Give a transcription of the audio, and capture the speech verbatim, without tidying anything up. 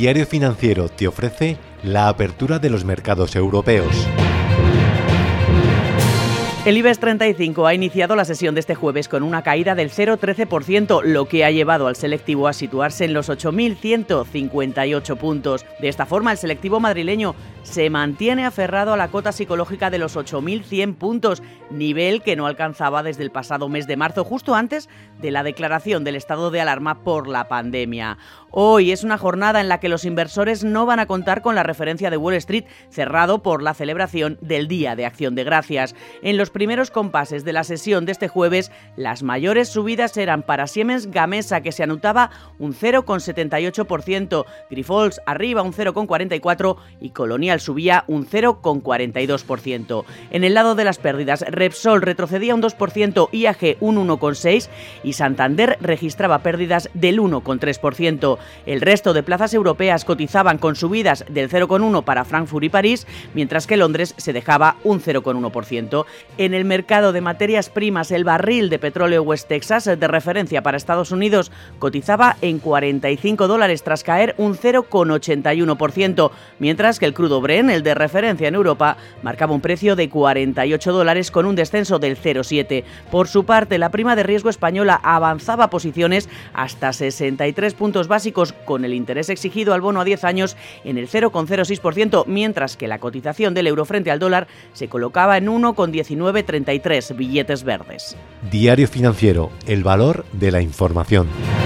Diario Financiero te ofrece la apertura de los mercados europeos. El IBEX treinta y cinco ha iniciado la sesión de este jueves con una caída del cero coma trece por ciento, lo que ha llevado al selectivo a situarse en los ocho mil ciento cincuenta y ocho puntos. De esta forma, el selectivo madrileño se mantiene aferrado a la cota psicológica de los ocho mil cien puntos, nivel que no alcanzaba desde el pasado mes de marzo, justo antes de la declaración del estado de alarma por la pandemia. Hoy es una jornada en la que los inversores no van a contar con la referencia de Wall Street, cerrado por la celebración del Día de Acción de Gracias. En los primeros compases de la sesión de este jueves, las mayores subidas eran para Siemens Gamesa, que se anotaba un cero coma setenta y ocho por ciento, Grifols arriba un cero coma cuarenta y cuatro por ciento y Colonial subía un cero coma cuarenta y dos por ciento. En el lado de las pérdidas, Repsol retrocedía un dos por ciento, I A G un uno coma seis por ciento y Santander registraba pérdidas del uno coma tres por ciento. El resto de plazas europeas cotizaban con subidas del cero coma uno por ciento para Frankfurt y París, mientras que Londres se dejaba un cero coma uno por ciento. En el mercado de materias primas, el barril de petróleo West Texas, de referencia para Estados Unidos, cotizaba en cuarenta y cinco dólares tras caer un cero coma ochenta y uno por ciento, mientras que el crudo Brent, el de referencia en Europa, marcaba un precio de cuarenta y ocho dólares con un descenso del cero coma siete por ciento. Por su parte, la prima de riesgo española avanzaba posiciones hasta sesenta y tres puntos básicos, con el interés exigido al bono a diez años en el cero coma cero seis por ciento, mientras que la cotización del euro frente al dólar se colocaba en uno coma diecinueve treinta y tres billetes verdes. Diario Financiero, el valor de la información.